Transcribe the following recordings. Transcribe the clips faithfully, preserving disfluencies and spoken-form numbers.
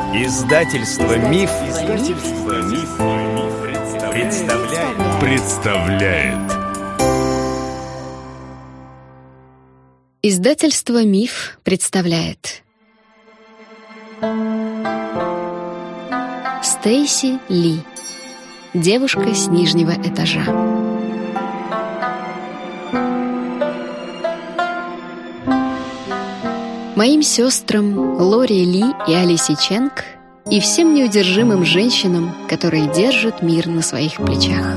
Издательство Миф, Издательство Миф, представляет. представляет. Издательство Миф представляет. Стейси Ли. Девушка с нижнего этажа. Моим сестрам Лори Ли и Алисе Ченг и всем неудержимым женщинам, которые держат мир на своих плечах.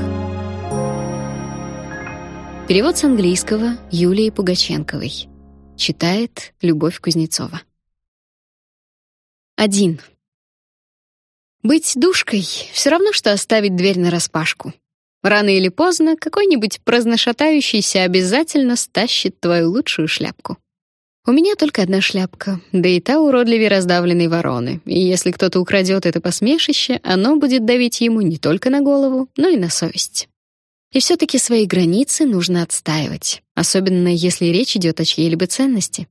Перевод с английского Юлии Пугаченковой. Читает Любовь Кузнецова. Один. Быть душкой — все равно, что оставить дверь нараспашку. Рано или поздно какой-нибудь праздношатающийся обязательно стащит твою лучшую шляпку. У меня только одна шляпка, да и та уродливее раздавленной вороны, и если кто-то украдет это посмешище, оно будет давить ему не только на голову, но и на совесть. И все-таки свои границы нужно отстаивать, особенно если речь идет о чьей-либо ценности.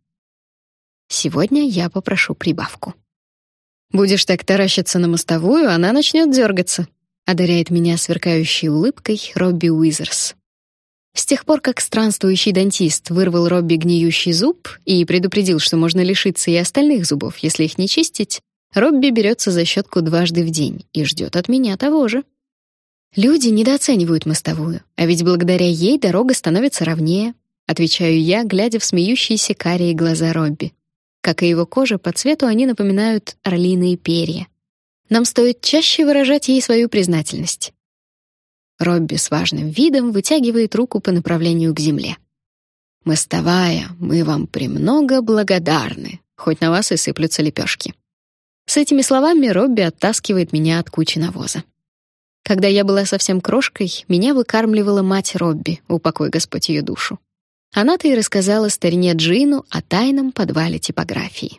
Сегодня я попрошу прибавку. «Будешь так таращиться на мостовую, она начнет дергаться», — одаряет меня сверкающей улыбкой Робби Уизерс. С тех пор, как странствующий дантист вырвал Робби гниющий зуб и предупредил, что можно лишиться и остальных зубов, если их не чистить, Робби берется за щетку дважды в день и ждет от меня того же. Люди недооценивают мостовую, а ведь благодаря ей дорога становится ровнее, отвечаю я, глядя в смеющиеся карие глаза Робби. Как и его кожа, по цвету они напоминают орлиные перья. Нам стоит чаще выражать ей свою признательность. Робби с важным видом вытягивает руку по направлению к земле. «Мостовая, мы вам премного благодарны, хоть на вас и сыплются лепешки». С этими словами Робби оттаскивает меня от кучи навоза. Когда я была совсем крошкой, меня выкармливала мать Робби, упокой Господь ее душу. Она-то и рассказала старине Джину о тайном подвале типографии.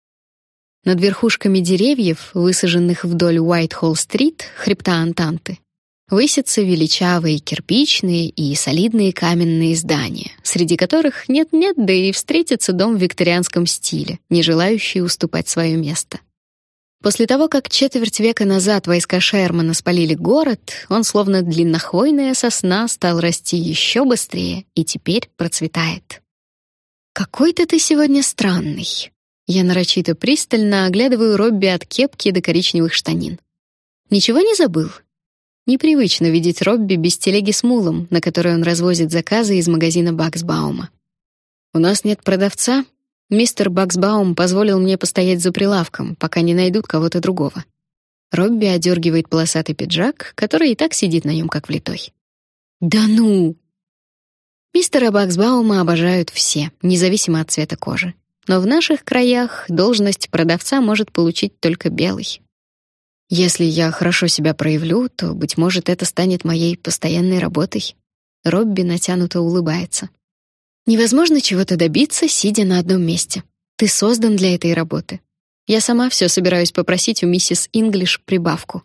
Над верхушками деревьев, высаженных вдоль Уайтхолл-стрит, хребта Антанты, высятся величавые кирпичные и солидные каменные здания, среди которых нет-нет, да и встретится дом в викторианском стиле, не желающий уступать свое место. После того, как четверть века назад войска Шермана спалили город, он, словно длиннохвойная сосна, стал расти еще быстрее и теперь процветает. «Какой-то ты сегодня странный». Я нарочито пристально оглядываю Робби от кепки до коричневых штанин. «Ничего не забыл?» Непривычно видеть Робби без телеги с мулом, на которой он развозит заказы из магазина Баксбаума. «У нас нет продавца. Мистер Баксбаум позволил мне постоять за прилавком, пока не найдут кого-то другого». Робби одергивает полосатый пиджак, который и так сидит на нем как влитой. «Да ну!» Мистера Баксбаума обожают все, независимо от цвета кожи. Но в наших краях должность продавца может получить только белый. Если я хорошо себя проявлю, то, быть может, это станет моей постоянной работой. Робби натянуто улыбается. Невозможно чего-то добиться, сидя на одном месте. Ты создан для этой работы. Я сама все собираюсь попросить у миссис Инглиш прибавку.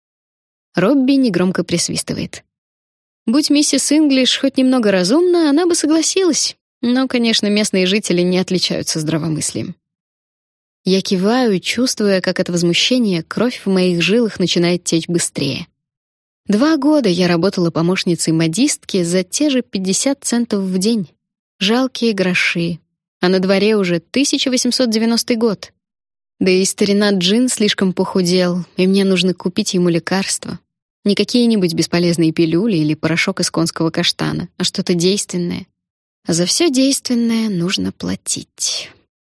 Робби негромко присвистывает. Будь миссис Инглиш хоть немного разумна, она бы согласилась. Но, конечно, местные жители не отличаются здравомыслием. Я киваю, чувствуя, как от возмущения кровь в моих жилах начинает течь быстрее. Два года я работала помощницей модистки за те же пятьдесят центов в день. Жалкие гроши. А на дворе уже тысяча восемьсот девяностый год. Да и старина Джин слишком похудел, и мне нужно купить ему лекарства. Не какие-нибудь бесполезные пилюли или порошок из конского каштана, а что-то действенное. А за все действенное нужно платить.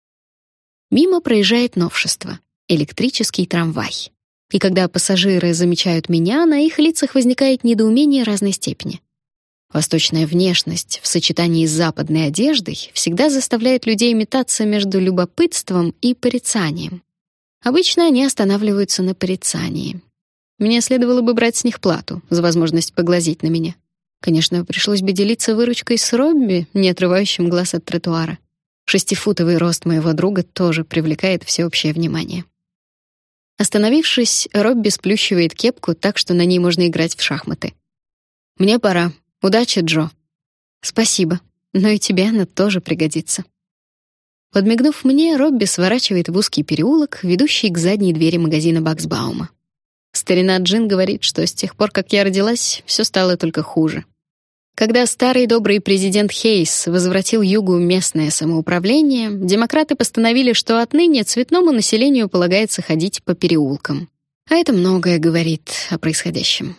Мимо проезжает новшество — электрический трамвай. И когда пассажиры замечают меня, на их лицах возникает недоумение разной степени. Восточная внешность в сочетании с западной одеждой всегда заставляет людей метаться между любопытством и порицанием. Обычно они останавливаются на порицании. Мне следовало бы брать с них плату за возможность поглазеть на меня. Конечно, пришлось бы делиться выручкой с Робби, не отрывающим глаз от тротуара. Шестифутовый рост моего друга тоже привлекает всеобщее внимание. Остановившись, Робби сплющивает кепку так, что на ней можно играть в шахматы. «Мне пора. Удачи, Джо». «Спасибо, но и тебе она тоже пригодится». Подмигнув мне, Робби сворачивает в узкий переулок, ведущий к задней двери магазина Баксбаума. Старина Джин говорит, что с тех пор, как я родилась, все стало только хуже. Когда старый добрый президент Хейс возвратил Югу местное самоуправление, демократы постановили, что отныне цветному населению полагается ходить по переулкам. А это многое говорит о происходящем.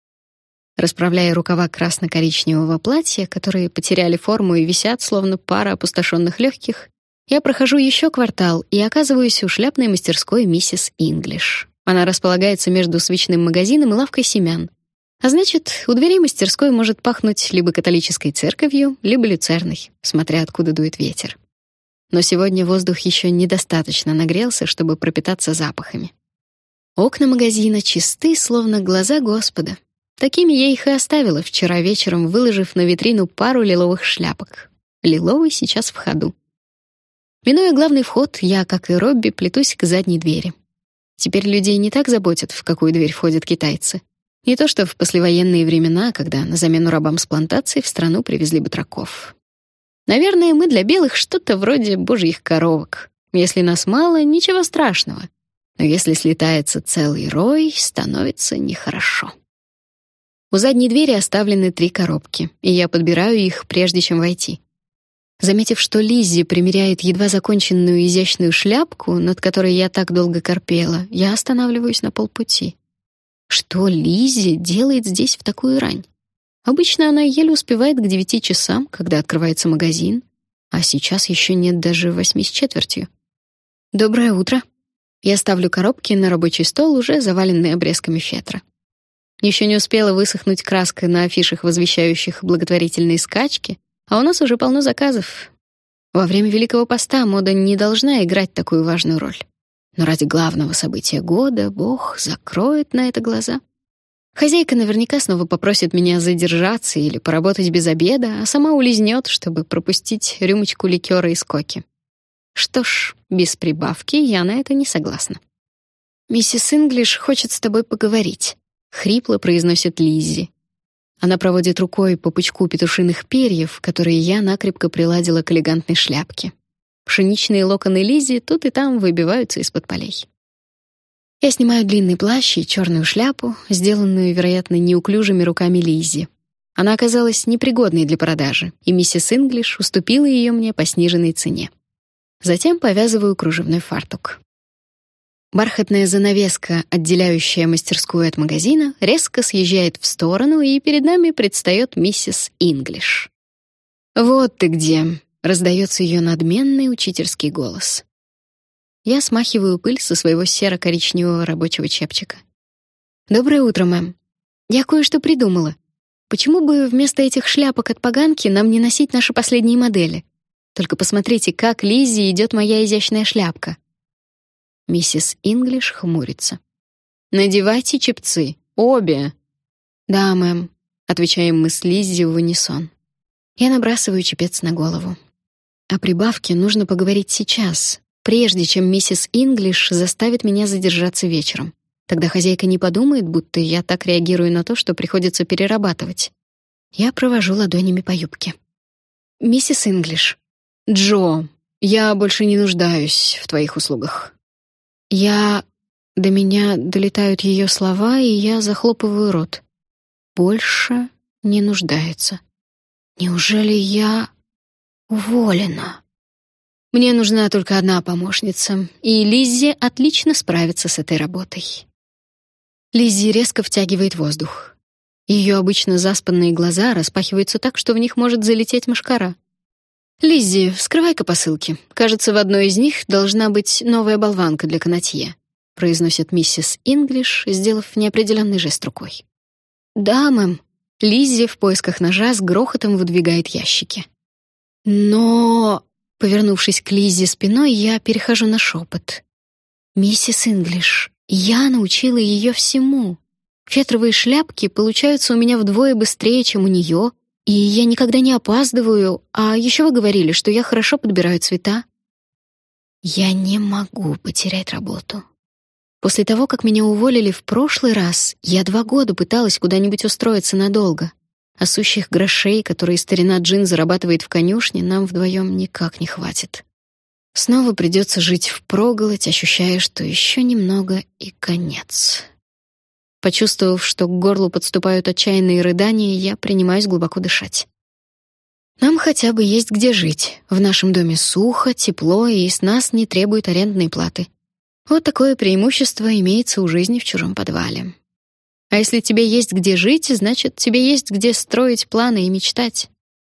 Расправляя рукава красно-коричневого платья, которые потеряли форму и висят, словно пара опустошенных легких, я прохожу еще квартал и оказываюсь у шляпной мастерской миссис Инглиш. Она располагается между свечным магазином и лавкой семян. А значит, у дверей мастерской может пахнуть либо католической церковью, либо люцерной, смотря откуда дует ветер. Но сегодня воздух еще недостаточно нагрелся, чтобы пропитаться запахами. Окна магазина чисты, словно глаза Господа. Такими я их и оставила вчера вечером, выложив на витрину пару лиловых шляпок. Лиловый сейчас в ходу. Минуя главный вход, я, как и Робби, плетусь к задней двери. Теперь людей не так заботят, в какую дверь входят китайцы. Не то что в послевоенные времена, когда на замену рабам с плантаций в страну привезли батраков. Наверное, мы для белых что-то вроде божьих коровок. Если нас мало, ничего страшного. Но если слетается целый рой, становится нехорошо. У задней двери оставлены три коробки, и я подбираю их, прежде чем войти. Заметив, что Лиззи примеряет едва законченную изящную шляпку, над которой я так долго корпела, я останавливаюсь на полпути. Что Лиззи делает здесь в такую рань? Обычно она еле успевает к девяти часам, когда открывается магазин, а сейчас еще нет даже восьми с четвертью. «Доброе утро». Я ставлю коробки на рабочий стол, уже заваленный обрезками фетра. Еще не успела высохнуть краска на афишах, возвещающих благотворительные скачки, а у нас уже полно заказов. Во время Великого Поста мода не должна играть такую важную роль. Но ради главного события года Бог закроет на это глаза. Хозяйка наверняка снова попросит меня задержаться или поработать без обеда, а сама улизнет, чтобы пропустить рюмочку ликера из коки. Что ж, без прибавки я на это не согласна. «Миссис Инглиш хочет с тобой поговорить», — хрипло произносит Лиззи. Она проводит рукой по пучку петушиных перьев, которые я накрепко приладила к элегантной шляпке. Пшеничные локоны Лиззи тут и там выбиваются из-под полей. Я снимаю длинный плащ и черную шляпу, сделанную, вероятно, неуклюжими руками Лиззи. Она оказалась непригодной для продажи, и миссис Инглиш уступила ее мне по сниженной цене. Затем повязываю кружевной фартук. Бархатная занавеска, отделяющая мастерскую от магазина, резко съезжает в сторону, и перед нами предстает миссис Инглиш. «Вот ты где!» — раздается ее надменный учительский голос. Я смахиваю пыль со своего серо-коричневого рабочего чепчика. «Доброе утро, мэм. Я кое-что придумала. Почему бы вместо этих шляпок от поганки нам не носить наши последние модели? Только посмотрите, как Лиззи идет моя изящная шляпка». Миссис Инглиш хмурится. «Надевайте чепцы. Обе». «Да, мэм», — отвечаем мы с Лиззи в унисон. Я набрасываю чепец на голову. О прибавке нужно поговорить сейчас, прежде чем миссис Инглиш заставит меня задержаться вечером. Тогда хозяйка не подумает, будто я так реагирую на то, что приходится перерабатывать. Я провожу ладонями по юбке. «Миссис Инглиш». «Джо, я больше не нуждаюсь в твоих услугах». Я... До меня долетают ее слова, и я захлопываю рот. Больше не нуждается. Неужели я уволена? Мне нужна только одна помощница, и Лиззи отлично справится с этой работой. Лиззи резко втягивает воздух. Ее обычно заспанные глаза распахиваются так, что в них может залететь мошкара. «Лиззи, вскрывай-ка посылки. Кажется, в одной из них должна быть новая болванка для канатье», произносит миссис Инглиш, сделав неопределенный жест рукой. «Да, мэм». Лиззи в поисках ножа с грохотом выдвигает ящики. «Но...» Повернувшись к Лиззи спиной, я перехожу на шепот. «Миссис Инглиш, я научила ее всему. Фетровые шляпки получаются у меня вдвое быстрее, чем у нее, и я никогда не опаздываю, а еще вы говорили, что я хорошо подбираю цвета». Я не могу потерять работу. После того, как меня уволили в прошлый раз, я два года пыталась куда-нибудь устроиться надолго, а сущих грошей, которые старина Джин зарабатывает в конюшне, нам вдвоем никак не хватит. Снова придется жить впроголодь, ощущая, что еще немного и конец. Почувствовав, что к горлу подступают отчаянные рыдания, я принимаюсь глубоко дышать. Нам хотя бы есть где жить. В нашем доме сухо, тепло, и с нас не требуют арендной платы. Вот такое преимущество имеется у жизни в чужом подвале. А если тебе есть где жить, значит, тебе есть где строить планы и мечтать.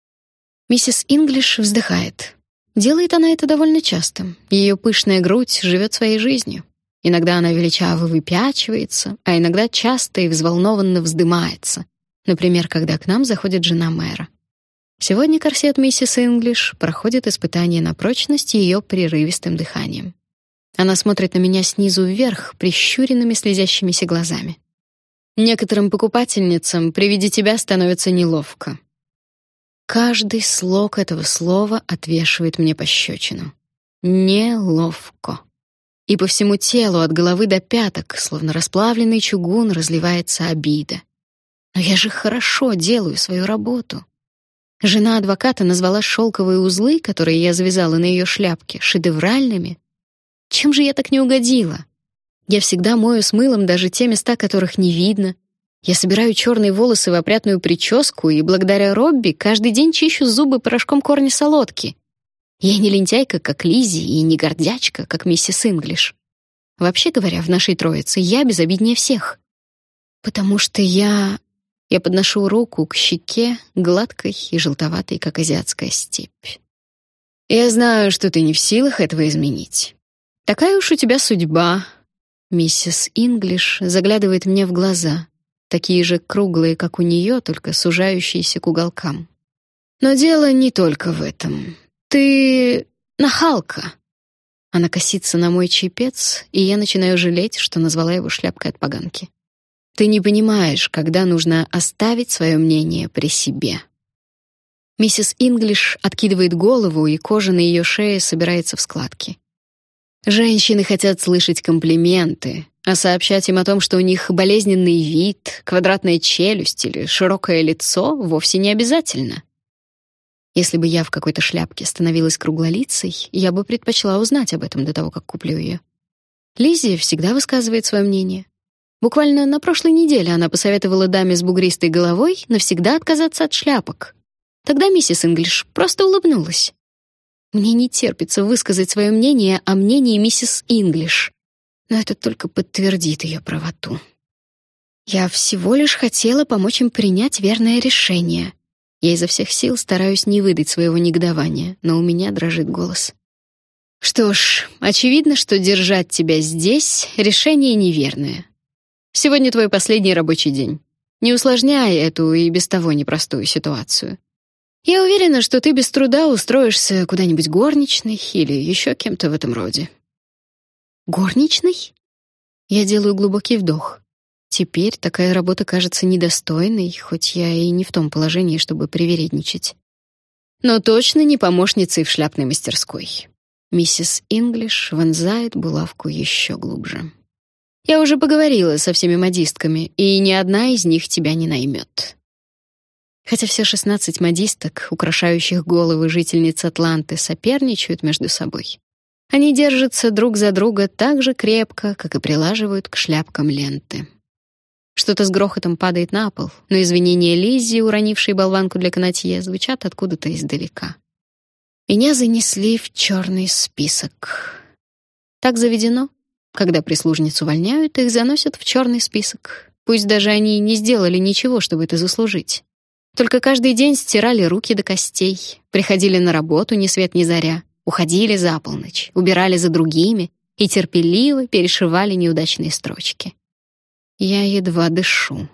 Миссис Инглиш вздыхает. Делает она это довольно часто. Ее пышная грудь живет своей жизнью. Иногда она величаво выпячивается, а иногда часто и взволнованно вздымается. Например, когда к нам заходит жена мэра. Сегодня корсет миссис Инглиш проходит испытание на прочность ее прерывистым дыханием. Она смотрит на меня снизу вверх прищуренными слезящимися глазами. Некоторым покупательницам при виде тебя становится неловко. Каждый слог этого слова отвешивает мне пощечину. Неловко. И по всему телу от головы до пяток, словно расплавленный чугун, разливается обида. Но я же хорошо делаю свою работу. Жена адвоката назвала шелковые узлы, которые я завязала на ее шляпке, шедевральными. Чем же я так не угодила? Я всегда мою с мылом даже те места, которых не видно. Я собираю черные волосы в опрятную прическу и благодаря Робби каждый день чищу зубы порошком корня солодки. Я не лентяйка, как Лиззи, и не гордячка, как миссис Инглиш. Вообще говоря, в нашей троице я безобиднее всех. Потому что я... Я подношу руку к щеке, гладкой и желтоватой, как азиатская степь. Я знаю, что ты не в силах этого изменить. Такая уж у тебя судьба. Миссис Инглиш заглядывает мне в глаза, такие же круглые, как у нее, только сужающиеся к уголкам. Но дело не только в этом. Ты нахалка. Она косится на мой чепец, и я начинаю жалеть, что назвала его шляпкой от поганки. Ты не понимаешь, когда нужно оставить свое мнение при себе. Миссис Инглиш откидывает голову, и кожа на ее шее собирается в складки. Женщины хотят слышать комплименты, а сообщать им о том, что у них болезненный вид, квадратная челюсть или широкое лицо, вовсе не обязательно. Если бы я в какой-то шляпке становилась круглолицей, я бы предпочла узнать об этом до того, как куплю ее. Лиззи всегда высказывает свое мнение. Буквально на прошлой неделе она посоветовала даме с бугристой головой навсегда отказаться от шляпок. Тогда миссис Инглиш просто улыбнулась. Мне не терпится высказать свое мнение о мнении миссис Инглиш, но это только подтвердит ее правоту. Я всего лишь хотела помочь им принять верное решение. Я изо всех сил стараюсь не выдать своего негодования, но у меня дрожит голос. Что ж, очевидно, что держать тебя здесь — решение неверное. Сегодня твой последний рабочий день. Не усложняй эту и без того непростую ситуацию. Я уверена, что ты без труда устроишься куда-нибудь горничной или еще кем-то в этом роде. Горничной? Я делаю глубокий вдох. Теперь такая работа кажется недостойной, хоть я и не в том положении, чтобы привередничать. Но точно не помощницей в шляпной мастерской. Миссис Инглиш вонзает булавку еще глубже. Я уже поговорила со всеми модистками, и ни одна из них тебя не наймет. Хотя все шестнадцать модисток, украшающих головы жительниц Атланты, соперничают между собой. Они держатся друг за друга так же крепко, как и прилаживают к шляпкам ленты. Что-то с грохотом падает на пол, но извинения Лиззи, уронившей болванку для канатье, звучат откуда-то издалека. Меня занесли в черный список. Так заведено. Когда прислужниц увольняют, их заносят в черный список. Пусть даже они не сделали ничего, чтобы это заслужить. Только каждый день стирали руки до костей, приходили на работу ни свет ни заря, уходили за полночь, убирали за другими и терпеливо перешивали неудачные строчки. Я едва дышу.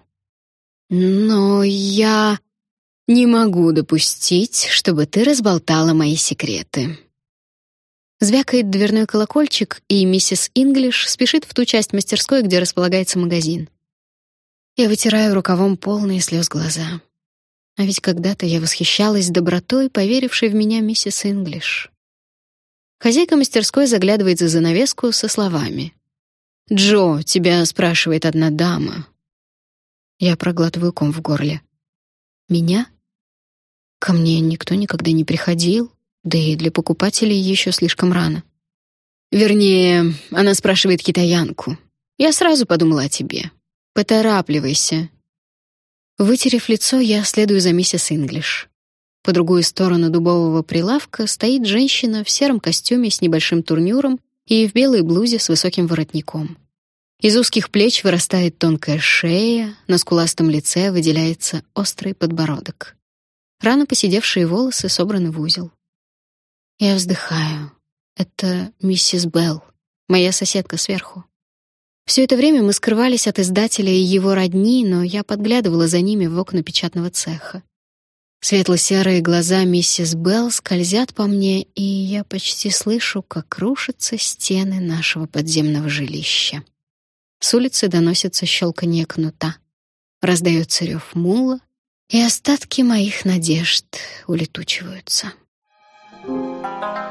Но я не могу допустить, чтобы ты разболтала мои секреты. Звякает дверной колокольчик, и миссис Инглиш спешит в ту часть мастерской, где располагается магазин. Я вытираю рукавом полные слез глаза. А ведь когда-то я восхищалась добротой, поверившей в меня миссис Инглиш. Хозяйка мастерской заглядывает за занавеску со словами: «Джо, тебя спрашивает одна дама». Я проглатываю ком в горле. «Меня? Ко мне никто никогда не приходил. Да и для покупателей еще слишком рано. Вернее, она спрашивает китаянку. Я сразу подумала о тебе. Поторапливайся. Вытерев лицо, я следую за миссис Инглиш. По другую сторону дубового прилавка стоит женщина в сером костюме с небольшим турнюром и в белой блузе с высоким воротником. Из узких плеч вырастает тонкая шея, на скуластом лице выделяется острый подбородок. Рано поседевшие волосы собраны в узел. Я вздыхаю. Это миссис Белл, моя соседка сверху. Все это время мы скрывались от издателя и его родни, но я подглядывала за ними в окна печатного цеха. Светло-серые глаза миссис Белл скользят по мне, и я почти слышу, как рушатся стены нашего подземного жилища. С улицы доносится щелканье кнута. Раздается рев мула, и остатки моих надежд улетучиваются. Thank you.